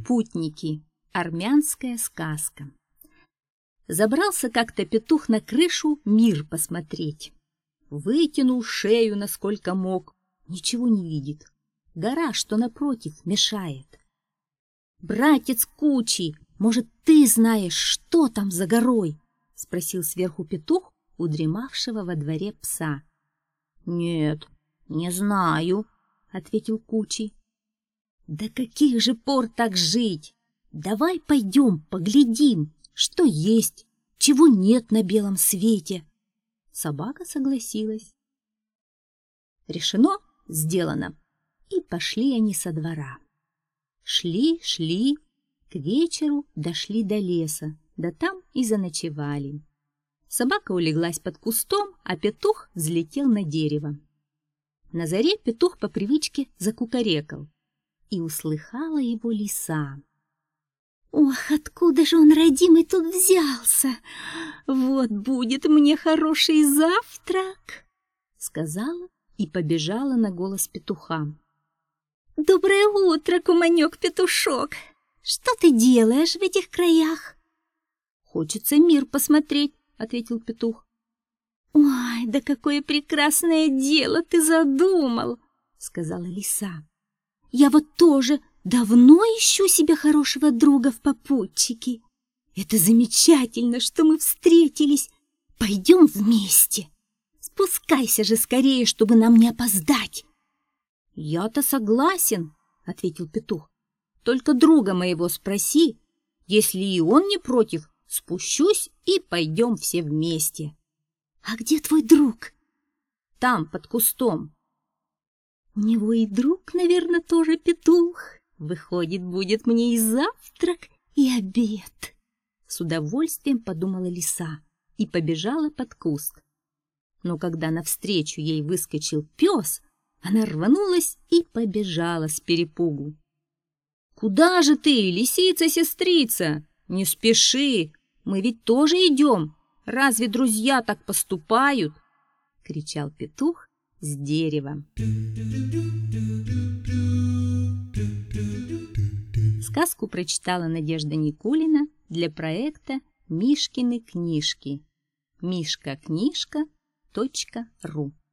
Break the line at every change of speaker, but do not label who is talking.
Путники. Армянская сказка. Забрался как-то петух на крышу мир посмотреть. Вытянул шею, насколько мог. Ничего не видит. Гора, что напротив, мешает. «Братец Кучий, может, ты знаешь, что там за горой?» — спросил сверху петух у дремавшего во дворе пса. «Нет, не знаю», — ответил Кучий. «Да каких же пор так жить? Давай пойдем поглядим, что есть, чего нет на белом свете». Собака согласилась. Решено, сделано. И пошли они со двора. Шли, к вечеру дошли до леса, да там и заночевали. Собака улеглась под кустом, а петух взлетел на дерево. На заре петух по привычке закукарекал, и услыхала его лиса. «Ох, откуда же он, родимый, тут взялся? Вот будет мне хороший завтрак!» — сказала и побежала на голос петуха. «Доброе утро, куманек-петушок! Что ты делаешь в этих краях?» «Хочется мир посмотреть», — ответил петух. «Ой, да какое прекрасное дело ты задумал!» — сказала лиса. «Я вот тоже давно ищу себе хорошего друга в попутчике. Это замечательно, что мы встретились. Пойдем вместе. Спускайся же скорее, чтобы нам не опоздать». «Я-то согласен», — ответил петух. «Только друга моего спроси. Если и он не против, спущусь и пойдем все вместе». «А где твой друг?» «Там, под кустом». «У него и друг, наверное, тоже петух. Выходит, будет мне и завтрак, и обед». С удовольствием подумала лиса и побежала под куст. Но когда навстречу ей выскочил пес, она рванулась и побежала с перепугу. «Куда же ты, лисица-сестрица? Не спеши, мы ведь тоже идем. Разве друзья так поступают?» — кричал петух с дерева. Сказку прочитала Надежда Никулина для проекта «Мишкины книжки». Мишкакнижка.ру